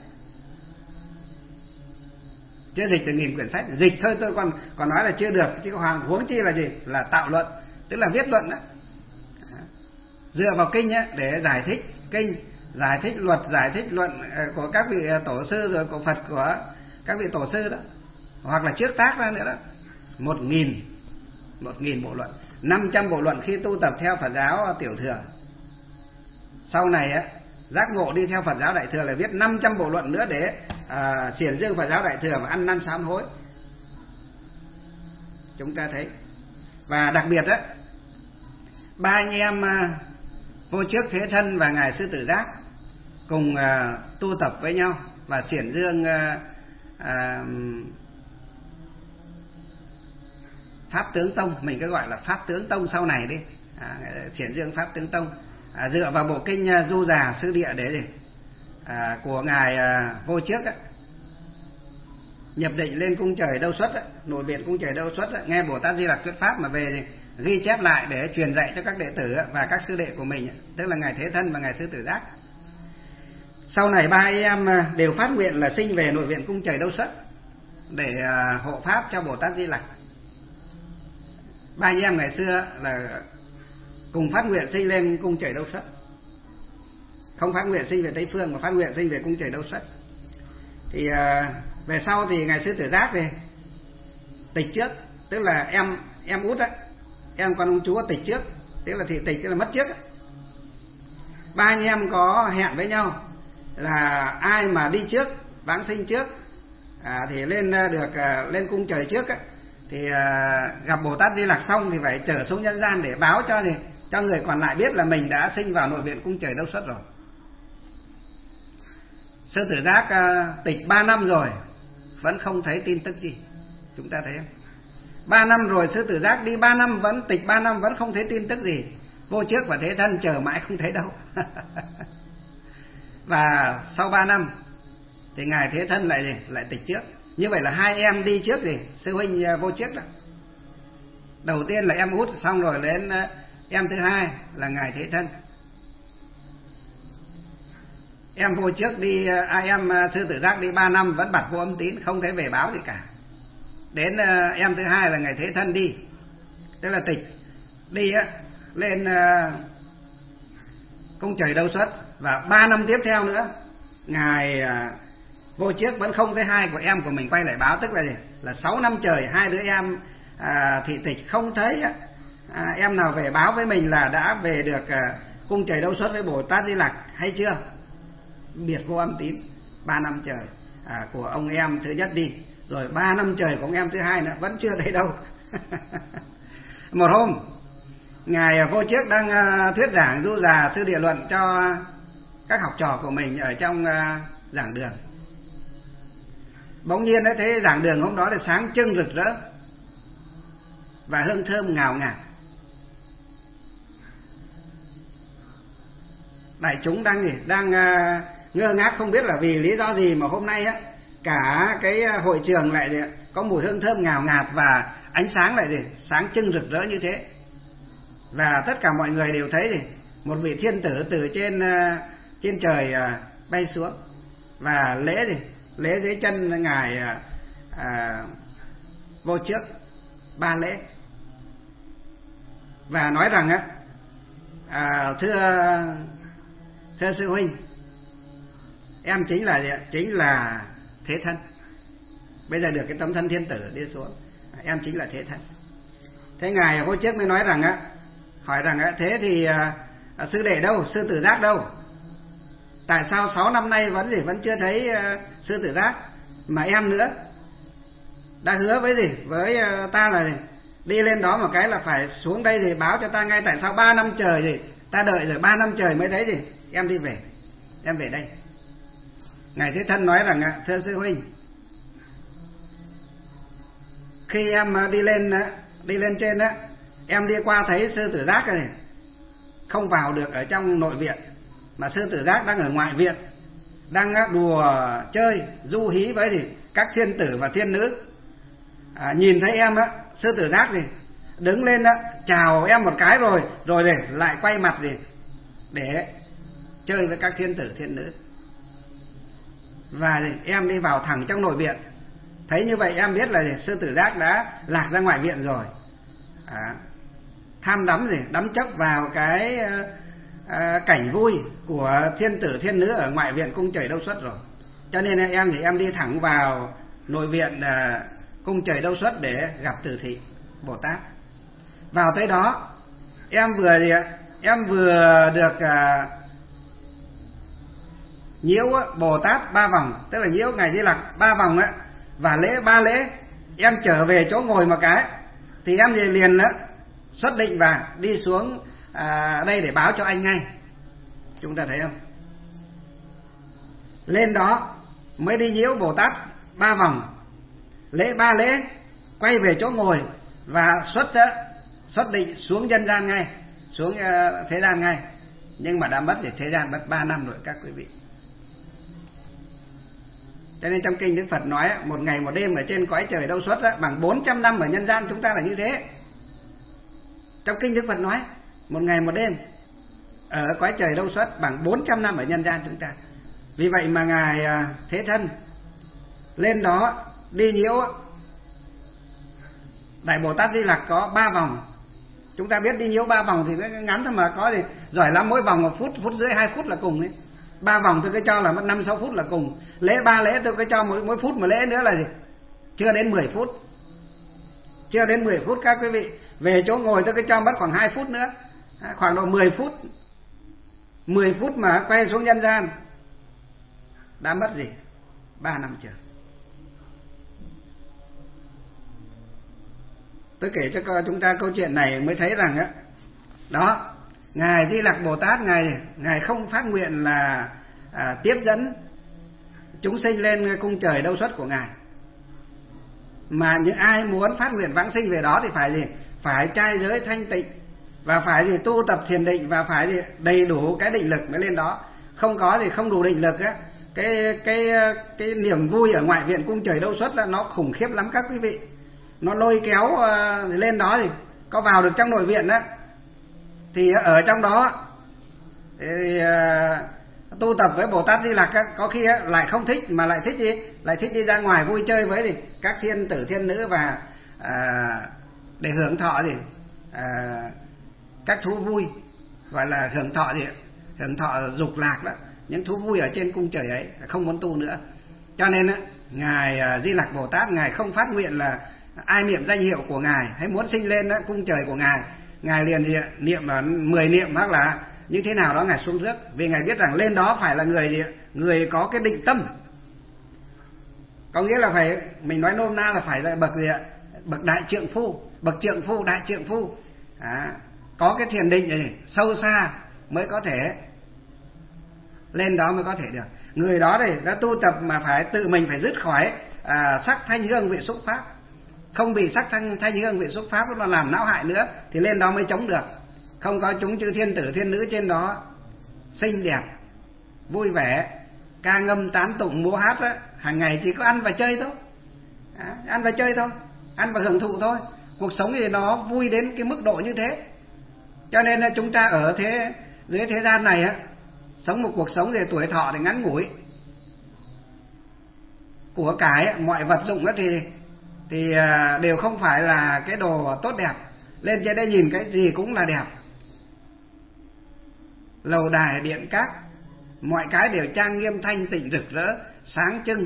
chưa dịch được nghìn quyển sách. Dịch thôi tôi còn còn nói là chưa được, chứ hoàng huống chi là gì? Là tạo luận, tức là viết luận đó, dựa vào kinh á, để giải thích kinh, giải thích luật, giải thích luận của các vị tổ sư, rồi của Phật, của các vị tổ sư đó, hoặc là trước tác ra nữa đó. Một nghìn một nghìn bộ luận, năm trăm bộ luận khi tu tập theo Phật giáo tiểu thừa. Sau này á, giác ngộ đi theo Phật giáo đại thừa là viết năm trăm bộ luận nữa để à, triển dương Phật giáo đại thừa và ăn năn sám hối. Chúng ta thấy. Và đặc biệt á, ba anh em à, Vô Trước, Thế Thân và ngài Sư Tử Giác cùng à, tu tập với nhau và triển dương à, à, Pháp Tướng Tông. Mình cứ gọi là Pháp Tướng Tông sau này đi, à, triển dương Pháp Tướng Tông. À, dựa vào bộ kinh uh, Du Già Sư Địa để gì à, của ngài uh, Vô Trước á, nhập định lên cung trời Đâu Xuất á, nội viện cung trời Đâu Xuất á, nghe Bồ Tát Di Lặc thuyết pháp mà về thì ghi chép lại để truyền dạy cho các đệ tử á, và các sư đệ của mình á, tức là ngài Thế Thân và ngài Sư Tử Giác. Sau này ba em uh, đều phát nguyện là sinh về nội viện cung trời Đâu Xuất để uh, hộ pháp cho Bồ Tát Di Lặc. Ba anh em ngày xưa là cùng phát nguyện sinh lên cung trời Đâu Xuất, không phát nguyện sinh về Tây Phương mà phát nguyện sinh về cung trời Đâu Xuất. Thì à, về sau thì ngài Sư Tử Giác thì tịch trước, tức là em em út á, em con ông chúa tịch trước, tức là thì tịch tức là mất trước á. Ba anh em có hẹn với nhau là ai mà đi trước, vãng sinh trước à, thì lên được à, lên cung trời trước á, thì à, gặp Bồ Tát Di Lặc xong thì phải trở xuống nhân gian để báo cho thì cho người còn lại biết là mình đã sinh vào nội viện cung trời Đâu Xuất rồi. Sư Tử Giác uh, tịch ba năm rồi vẫn không thấy tin tức gì. Chúng ta thấy không? Ba năm rồi Sư Tử Giác đi ba năm, vẫn tịch ba năm vẫn không thấy tin tức gì. Vô Trước và Thế Thân chờ mãi không thấy đâu. Và sau ba năm thì ngài Thế Thân lại lại tịch trước. Như vậy là hai em đi trước gì? Sư huynh uh, Vô Trước đó. Đầu tiên là em út, xong rồi đến uh, em thứ hai là ngài Thế Thân. Em Vô Trước đi, ai em Sư Tử Giác đi ba năm vẫn bặt vô âm tín, không thấy về báo gì cả. Đến uh, em thứ hai là ngài Thế Thân đi, tức là tịch đi á, lên uh, cung trời Đâu Xuất, và ba năm tiếp theo nữa ngài uh, Vô Trước vẫn không thấy hai của em của mình quay lại báo, tức là gì? Là sáu năm trời hai đứa em uh, thị tịch không thấy á, À, em nào về báo với mình là đã về được à, cung trời Đâu Xuất với Bồ Tát Di Lặc hay chưa. Biệt vô âm tín ba năm trời à, của ông em thứ nhất đi, rồi ba năm trời của ông em thứ hai nữa vẫn chưa thấy đâu. Một hôm ngài Vô Trước đang uh, thuyết giảng Du Già Sư Địa Luận cho các học trò của mình ở trong uh, giảng đường. Bỗng nhiên đã thấy giảng đường hôm đó là sáng trưng rực rỡ và hương thơm ngào ngạt. đại chúng đang gì đang uh, ngơ ngác không biết là vì lý do gì mà hôm nay á cả cái hội trường lại có mùi hương thơm ngào ngạt và ánh sáng lại gì sáng trưng rực rỡ như thế. Và tất cả mọi người đều thấy gì một vị thiên tử từ trên uh, trên trời uh, bay xuống và lễ gì lễ dưới chân ngài uh, uh, vô trước ba lễ và nói rằng á à, thưa thưa sư huynh, em chính là chính là thế thân, bây giờ được cái tấm thân thiên tử đi xuống, em chính là thế thân. Thế ngài hôm trước mới nói rằng á hỏi rằng á thế thì à, sư đệ đâu, sư tử giác đâu, tại sao sáu năm nay vẫn gì vẫn chưa thấy à, sư tử giác, mà em nữa đã hứa với gì với à, ta là gì đi lên đó một cái là phải xuống đây thì báo cho ta ngay, tại sao ba năm trời gì ta đợi rồi ba năm trời mới thấy gì em đi về, em về đây. Ngài Thế Thân nói rằng thưa sư huynh, khi em đi lên đi lên trên á, em đi qua thấy sư tử giác này không vào được ở trong nội viện, mà sư tử giác đang ở ngoại viện, đang đùa chơi du hí với gì các thiên tử và thiên nữ. À, nhìn thấy em á, sư tử giác gì đứng lên á chào em một cái rồi rồi để lại quay mặt gì để chơi với các thiên tử thiên nữ. Và gì, em đi vào thẳng trong nội viện, thấy như vậy em biết là gì, sư tử giác đã lạc ra ngoại viện rồi. À, tham đắm gì đắm chấp vào cái à, cảnh vui của thiên tử thiên nữ ở ngoại viện cung trời Đâu Xuất rồi, cho nên em thì em đi thẳng vào nội viện à, cung trời Đâu Xuất để gặp Từ Thị Bồ Tát. Vào tới đó em vừa gì ạ, em vừa được à, nhiễu Bồ Tát ba vòng, tức là nhiễu ngài Di Lặc ba vòng á, và lễ ba lễ em trở về chỗ ngồi một cái thì em thì liền á xuất định và đi xuống à, đây để báo cho anh ngay. Chúng ta thấy không, lên đó mới đi nhiễu Bồ Tát ba vòng, lễ ba lễ quay về chỗ ngồi và xuất xuất định xuống nhân gian ngay, xuống uh, thế gian ngay. Nhưng mà đã mất để thế gian mất ba năm rồi các quý vị. Cho nên trong kinh Đức Phật nói một ngày một đêm ở trên cõi trời Đâu Xuất á, bằng bốn trăm năm ở nhân gian chúng ta là như thế. Trong kinh Đức Phật nói một ngày một đêm ở cõi trời Đâu Xuất bằng bốn trăm năm ở nhân gian chúng ta. Vì vậy mà ngài Thế Thân lên đó đi nhiễu Đại Bồ Tát Di Lặc có ba vòng. Chúng ta biết đi nhiễu ba vòng thì nó ngắn thôi mà, có gì giỏi lắm mỗi vòng một phút, phút rưỡi hai phút là cùng ấy. Ba vòng tôi cứ cho là mất năm sáu phút là cùng. Lễ ba lễ tôi cứ cho mỗi mỗi phút một lễ nữa là gì? Chưa đến mười phút. Chưa đến mười phút các quý vị. Về chỗ ngồi tôi cứ cho mất khoảng hai phút nữa. Khoảng độ mười phút. mười phút mà quay xuống nhân gian đã mất gì? ba năm trời. Tôi kể cho chúng ta câu chuyện này mới thấy rằng á, đó, ngài Di Lặc Bồ Tát ngài ngài không phát nguyện là à, tiếp dẫn chúng sinh lên cung trời Đâu Xuất của ngài, mà những ai muốn phát nguyện vãng sinh về đó thì phải gì? Phải trai giới thanh tịnh và phải gì tu tập thiền định và phải gì đầy đủ cái định lực mới lên đó. Không có thì không đủ định lực á, cái cái cái niềm vui ở ngoại viện cung trời Đâu Xuất là nó khủng khiếp lắm các quý vị. Nó lôi kéo uh, lên đó thì có vào được trong nội viện đó thì ở trong đó thì, uh, tu tập với Bồ Tát Di Lặc á, có khi á, lại không thích mà lại thích gì lại thích đi ra ngoài vui chơi với thì các thiên tử thiên nữ và uh, để hưởng thọ gì uh, các thú vui, gọi là hưởng thọ gì hưởng thọ dục lạc đó, những thú vui ở trên cung trời ấy, không muốn tu nữa. Cho nên á, ngài uh, Di Lặc Bồ Tát ngài không phát nguyện là ai niệm danh hiệu của ngài hay muốn sinh lên đó, cung trời của ngài, ngài liền gì, niệm mười niệm hoặc là như thế nào đó ngài xuống rước, vì ngài biết rằng lên đó phải là người gì, người có cái định tâm, có nghĩa là phải, mình nói nôm na là phải là bậc gì ạ, bậc đại trượng phu, bậc trượng phu, đại trượng phu, à, có cái thiền định này sâu xa mới có thể lên đó mới có thể được. Người đó này đã tu tập mà phải tự mình phải dứt khỏi à, sắc thanh hương vị xúc pháp, không bị sắc thanh, thanh hương vị xúc pháp nó làm não hại nữa thì lên đó mới chống được. Không có chúng chư thiên tử thiên nữ trên đó xinh đẹp, vui vẻ, ca ngâm tán tụng múa hát á, hàng ngày chỉ có ăn và chơi thôi. À, ăn và chơi thôi, ăn và hưởng thụ thôi. Cuộc sống thì nó vui đến cái mức độ như thế. Cho nên là chúng ta ở thế dưới thế gian này á, sống một cuộc sống thì tuổi thọ thì ngắn ngủi. Của cải mọi vật dụng á thì thì đều không phải là cái đồ tốt đẹp. Lên trên đây nhìn cái gì cũng là đẹp. Lầu đài điện các, mọi cái đều trang nghiêm thanh tịnh rực rỡ, sáng trưng.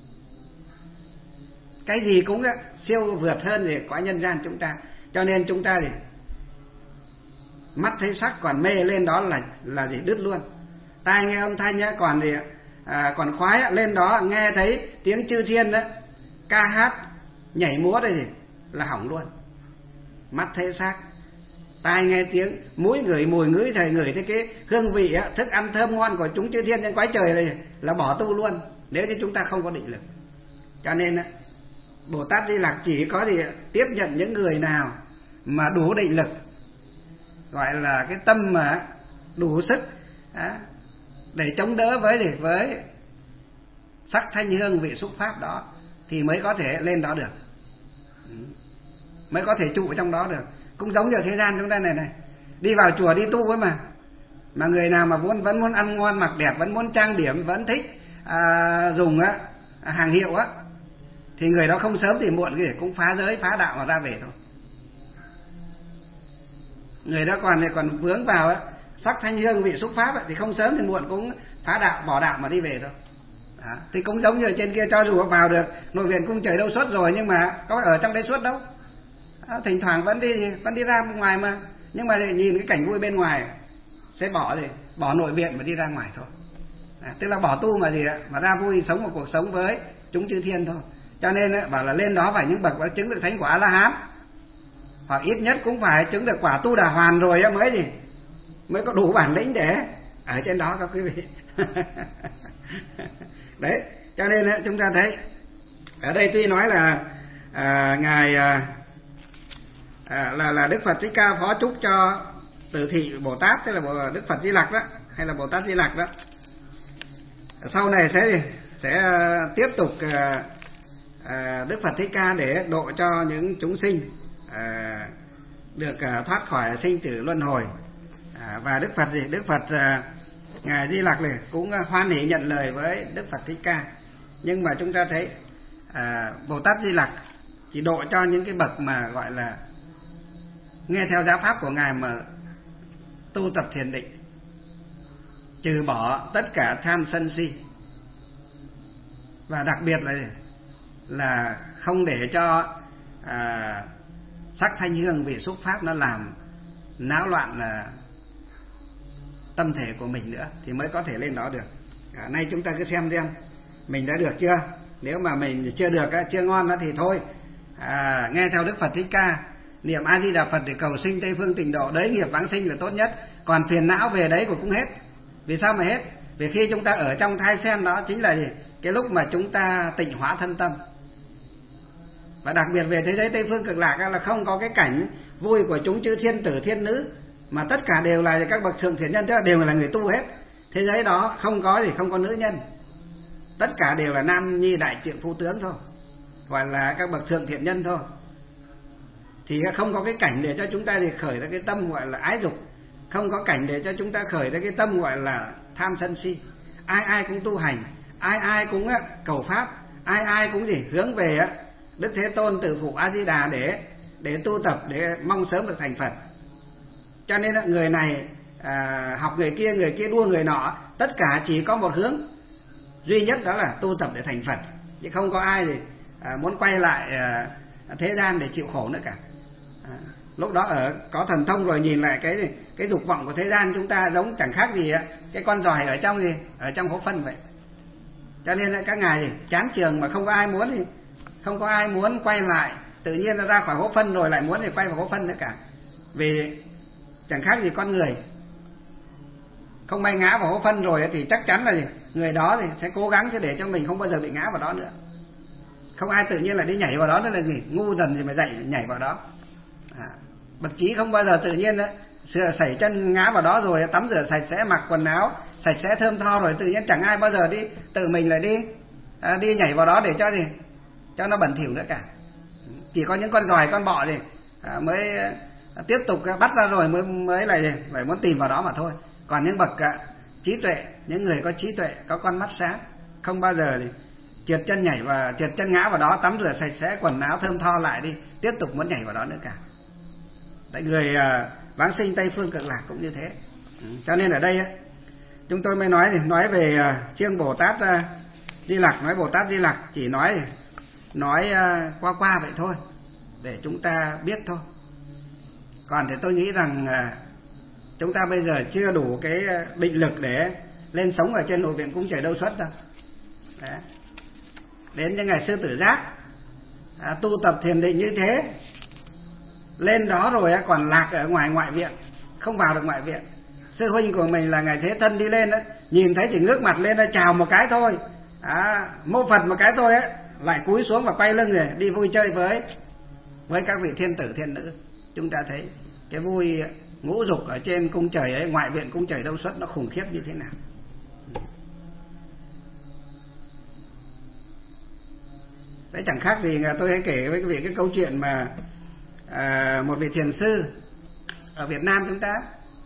Cái gì cũng siêu vượt hơn thì có nhân gian chúng ta. Cho nên chúng ta thì mắt thấy sắc còn mê lên đó là là gì đứt luôn. Tai nghe âm thanh á, còn gì à, còn khoái á, lên đó nghe thấy tiếng chư thiên đó ca hát nhảy múa đây thì là hỏng luôn. Mắt thấy sắc, tai nghe tiếng, mũi ngửi mùi, ngửi thời ngửi thấy cái hương vị á, thức ăn thơm ngon của chúng chư thiên trên cõi trời này là bỏ tu luôn, nếu như chúng ta không có định lực. Cho nên á, Bồ Tát Di Lặc chỉ có gì tiếp nhận những người nào mà đủ định lực, gọi là cái tâm mà đủ sức á, để chống đỡ với với sắc thanh hương vị xúc pháp đó thì mới có thể lên đó được, mới có thể trụ trong đó được. Cũng giống như thế gian chúng ta này này, đi vào chùa đi tu ấy mà mà người nào mà muốn vẫn muốn ăn ngon mặc đẹp, vẫn muốn trang điểm, vẫn thích à, dùng á hàng hiệu á, thì người đó không sớm thì muộn gì cũng phá giới phá đạo mà ra về thôi. Người đó còn còn vướng vào á sắc thanh hương vị xúc pháp ấy, thì không sớm thì muộn cũng phá đạo bỏ đạo mà đi về thôi. Đó. Thì cũng giống như ở trên kia, cho dù vào được nội viện cung trời đâu suốt rồi nhưng mà có ở trong đấy suốt đâu. Đó, thỉnh thoảng vẫn đi vẫn đi ra bên ngoài mà, nhưng mà nhìn cái cảnh vui bên ngoài sẽ bỏ gì bỏ nội viện mà đi ra ngoài thôi. À, tức là bỏ tu mà gì ạ, mà ra vui sống một cuộc sống với chúng chư thiên thôi. Cho nên ấy, bảo là lên đó phải những bậc đã chứng được thánh quả A La Hán, hoặc ít nhất cũng phải chứng được quả Tu Đà Hoàn rồi ấy, mới gì mới có đủ bản lĩnh để ở trên đó các quý vị. Đấy, cho nên ấy, chúng ta thấy ở đây tuy nói là à, ngài à, à, là là Đức Phật Thích Ca phó chúc cho Từ Thị Bồ Tát, tức là Đức Phật Di Lặc đó, hay là Bồ Tát Di Lặc đó, sau này sẽ sẽ tiếp tục à, à, Đức Phật Thích Ca để độ cho những chúng sinh à, được à, thoát khỏi sinh tử luân hồi. À, và Đức Phật gì Đức Phật à, ngài Di Lặc này cũng hoan hỉ nhận lời với Đức Phật Thích Ca. Nhưng mà chúng ta thấy à, Bồ Tát Di Lặc chỉ độ cho những cái bậc mà gọi là nghe theo giáo pháp của ngài mà tu tập thiền định, trừ bỏ tất cả tham sân si, và đặc biệt là là không để cho à, sắc thanh hương vị xúc pháp nó làm náo loạn là tâm thể của mình nữa thì mới có thể lên đó được. À, nay chúng ta cứ xem xem mình đã được chưa. Nếu mà mình chưa được, chưa ngon đó thì thôi, à, nghe theo Đức Phật Thích Ca, niệm A Di Đà Phật để cầu sinh Tây Phương Tịnh Độ, đới nghiệp vãng sinh là tốt nhất. Còn phiền não về đấy cũng hết. Vì sao mà hết? Vì khi chúng ta ở trong thai sen đó chính là gì? Cái lúc mà chúng ta tịnh hóa thân tâm. Và đặc biệt về thế giới Tây Phương Cực Lạc là không có cái cảnh vui của chúng chư thiên tử thiên nữ, mà tất cả đều là các bậc thượng thiện nhân, tức là đều là người tu hết. Thế giới đó không có gì, không có nữ nhân, tất cả đều là nam nhi đại trượng phu tướng thôi, gọi là các bậc thượng thiện nhân thôi. Thì không có cái cảnh để cho chúng ta thì khởi ra cái tâm gọi là ái dục, không có cảnh để cho chúng ta khởi ra cái tâm gọi là tham sân si. Ai ai cũng tu hành, ai ai cũng cầu pháp, ai ai cũng gì hướng về Đức Thế Tôn Từ Phụ A Di Đà để để tu tập, để mong sớm được thành Phật. Cho nên người này à, học người kia, người kia đua người nọ, tất cả chỉ có một hướng duy nhất, đó là tu tập để thành Phật, chứ không có ai thì à, muốn quay lại à, thế gian để chịu khổ nữa cả. À, lúc đó ở có thần thông rồi nhìn lại cái cái dục vọng của thế gian chúng ta giống chẳng khác gì cái con giòi ở trong gì ở trong hố phân vậy. Cho nên các ngài thì chán trường, mà không có ai muốn thì không có ai muốn quay lại, tự nhiên nó ra khỏi hố phân rồi lại muốn thì quay vào hố phân nữa cả. Vì chẳng khác gì con người không may ngã vào hố phân rồi thì chắc chắn là gì? Người đó thì sẽ cố gắng chứ để cho mình không bao giờ bị ngã vào đó nữa. Không ai tự nhiên là đi nhảy vào đó, đó là gì? Ngu dần gì mà dậy nhảy vào đó. À, bậc trí không bao giờ tự nhiên đó sửa sẩy chân ngã vào đó rồi tắm rửa sạch sẽ, mặc quần áo sạch sẽ thơm tho rồi, tự nhiên chẳng ai bao giờ đi tự mình lại đi à, đi nhảy vào đó để cho gì cho nó bẩn thỉu nữa cả. Chỉ có những con giòi con bọ gì à, mới tiếp tục bắt ra rồi mới mới lại phải muốn tìm vào đó mà thôi. Còn những bậc à, trí tuệ, những người có trí tuệ, có con mắt sáng, không bao giờ thì trượt chân nhảy và trượt chân ngã vào đó, tắm rửa sạch sẽ, quần áo thơm tho lại đi tiếp tục muốn nhảy vào đó nữa cả. Tại người à, vãng sinh Tây Phương Cực Lạc cũng như thế. Ừ. Cho nên ở đây chúng tôi mới nói thì nói về à, chương Bồ Tát à, Di Lặc, nói Bồ Tát Di Lặc chỉ nói nói à, qua qua vậy thôi để chúng ta biết thôi. Còn thì tôi nghĩ rằng à, chúng ta bây giờ chưa đủ cái định lực để lên sống ở trên nội viện cung trời đâu xuất đâu. Đấy. Đến những ngày sư tử giác à, tu tập thiền định như thế, lên đó rồi còn lạc ở ngoài ngoại viện, không vào được ngoại viện. Sư huynh của mình là ngày Thế Thân đi lên đó, nhìn thấy chỉ ngước mặt lên đó, chào một cái thôi, à, mô Phật một cái thôi ấy, lại cúi xuống và quay lưng rồi đi vui chơi với với các vị thiên tử thiên nữ. Chúng ta thấy cái vui ngũ dục ở trên cung trời ấy, ngoại viện cung trời đâu xuất nó khủng khiếp như thế nào. Đấy chẳng khác gì tôi hãy kể với quý vị cái câu chuyện mà à, một vị thiền sư ở Việt Nam chúng ta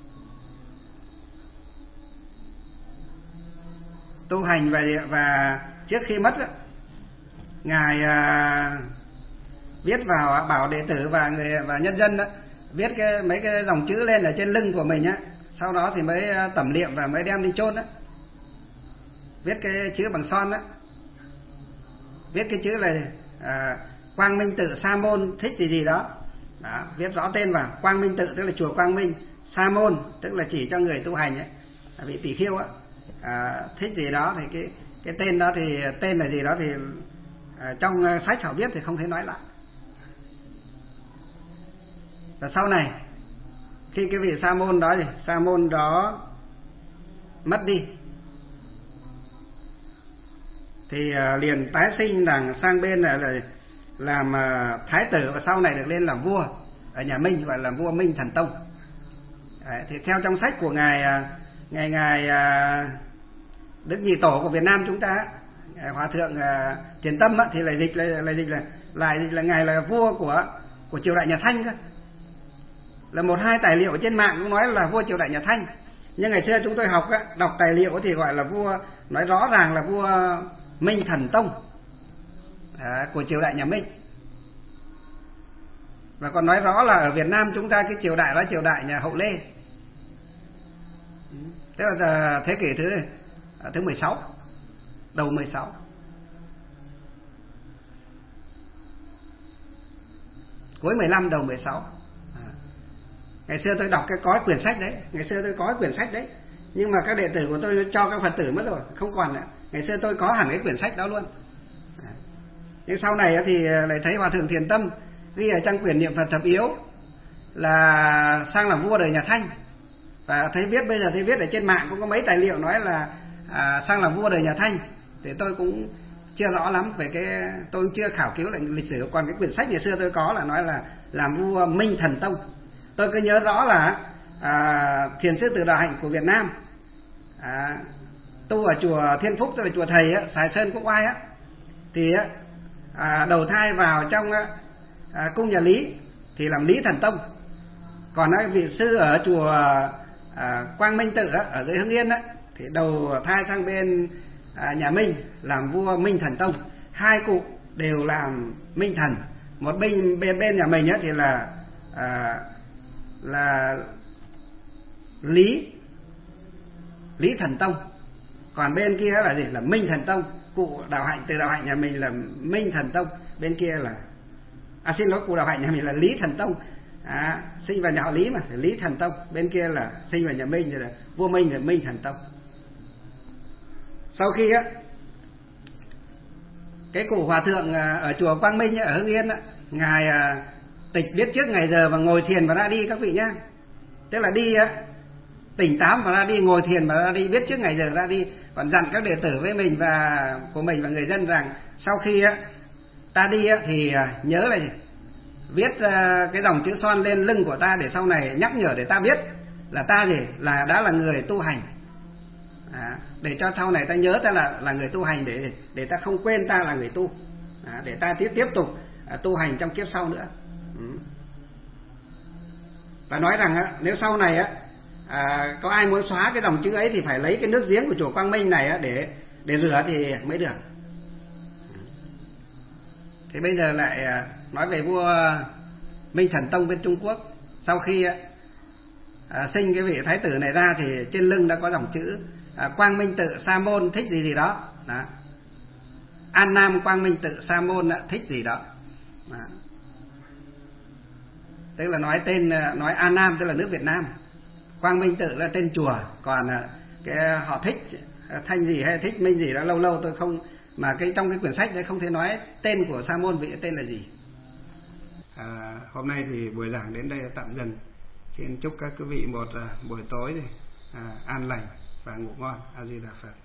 tu hành và và trước khi mất đó, ngài à, viết vào bảo đệ tử và người và nhân dân đó, viết cái mấy cái dòng chữ lên ở trên lưng của mình á, sau đó thì mới tẩm liệm và mới đem đi chôn á. Viết cái chữ bằng son á, viết cái chữ là à, Quang Minh Tự Sa Môn thích gì gì đó. Đó, viết rõ tên vào. Quang Minh Tự tức là chùa Quang Minh, Sa Môn tức là chỉ cho người tu hành ấy, vị tỷ khiêu á, à, thích gì đó thì cái cái tên đó thì tên là gì đó thì à, trong sách họ viết thì không thể nói lại. Và sau này khi cái vị Sa Môn đó thì Sa Môn đó mất đi thì uh, liền tái sinh đằng sang bên là, là làm uh, thái tử và sau này được lên làm vua ở nhà Minh, gọi là vua Minh Thần Tông. Đấy, thì theo trong sách của ngài uh, ngài ngài uh, Đức Nhị Tổ của Việt Nam chúng ta, uh, Hòa thượng uh, Thiền Tâm á, thì lại dịch là lại dịch là lại dịch là ngài là vua của của triều đại nhà Thanh cơ. Là một hai tài liệu trên mạng cũng nói là vua triều đại nhà Thanh, nhưng ngày xưa chúng tôi học á, đọc tài liệu thì gọi là vua, nói rõ ràng là vua Minh Thần Tông à, của triều đại nhà Minh. Và còn nói rõ là ở Việt Nam chúng ta cái triều đại đó triều đại nhà Hậu Lê, tức là thế kỷ thứ thứ mười sáu, đầu mười sáu. Cuối mười lăm đầu mười sáu. À. Ngày xưa tôi đọc cái có quyển sách đấy, ngày xưa tôi có quyển sách đấy, nhưng mà các đệ tử của tôi cho các Phật tử mất rồi, không còn nữa. Ngày xưa tôi có hẳn cái quyển sách đó luôn. À. Nhưng sau này thì lại thấy Hòa thượng Thiền Tâm ghi ở trong quyển Niệm Phật Thập Yếu là sang làm vua đời nhà Thanh. Và thấy viết bây giờ thấy viết ở trên mạng cũng có mấy tài liệu nói là à, sang làm vua đời nhà Thanh. Thì tôi cũng chưa rõ lắm về cái, tôi chưa khảo cứu lại lịch sử. Còn cái quyển sách ngày xưa tôi có là nói là làm vua Minh Thần Tông. Tôi cứ nhớ rõ là à, thiền sư Từ Đạo Hạnh của Việt Nam à, tu ở chùa Thiên Phúc, tức là chùa thầy á, Sài Sơn Quốc Oai á, thì à, đầu thai vào trong à, cung nhà Lý thì làm Lý Thần Tông. Còn á, vị sư ở chùa à, Quang Minh Tự á, ở dưới Hưng Yên á, thì đầu thai sang bên à, nhà Minh làm vua Minh Thần Tông. Hai cụ đều làm Minh Thần. Một bên bên, bên nhà mình á, thì là à, là Lý Lý Thần Tông, còn bên kia là gì, là Minh Thần Tông. Cụ Đạo Hạnh, Từ Đạo Hạnh nhà mình là Minh Thần Tông, bên kia là à xin lỗi cụ Đạo Hạnh nhà mình là Lý Thần Tông. À, sinh vào nhà họ Lý mà, Lý Thần Tông. Bên kia là sinh vào nhà Minh thì là vua Minh là Minh Thần Tông. Sau khi á, cái cụ hòa thượng ở chùa Quang Minh ở Hưng Yên á, ngài tịch biết trước ngày giờ và ngồi thiền và ra đi các vị nhá. Tức là đi á, tỉnh táo và ra đi, ngồi thiền và ra đi, biết trước ngày giờ ra đi. Còn dặn các đệ tử với mình và của mình và người dân rằng sau khi á ta đi á thì nhớ là gì? viết uh, cái dòng chữ son lên lưng của ta để sau này nhắc nhở để ta biết là ta gì là đã là người tu hành, à, để cho sau này ta nhớ ta là là người tu hành, để để ta không quên ta là người tu, à, để ta tiếp tiếp tục uh, tu hành trong kiếp sau nữa. Ừ. Và nói rằng á, nếu sau này á à, có ai muốn xóa cái dòng chữ ấy thì phải lấy cái nước giếng của chùa Quang Minh này á, để để rửa thì mới được. Thế bây giờ lại à, nói về vua Minh Thần Tông bên Trung Quốc. Sau khi à, sinh cái vị thái tử này ra thì trên lưng đã có dòng chữ à, Quang Minh Tự Sa Môn thích gì gì đó, đó. An Nam Quang Minh Tự Sa Môn thích gì đó, đó. Tức là nói tên, nói An Nam tức là nước Việt Nam, Quang Minh Tự là tên chùa, còn cái họ thích Thanh gì hay thích Minh gì đó lâu lâu tôi không, mà cái trong cái quyển sách đấy không thể nói tên của Sa Môn vị tên là gì. À, hôm nay thì buổi giảng đến đây tạm dừng. Xin chúc các quý vị một uh, buổi tối uh, an lành và ngủ ngon. A Di Đà Phật.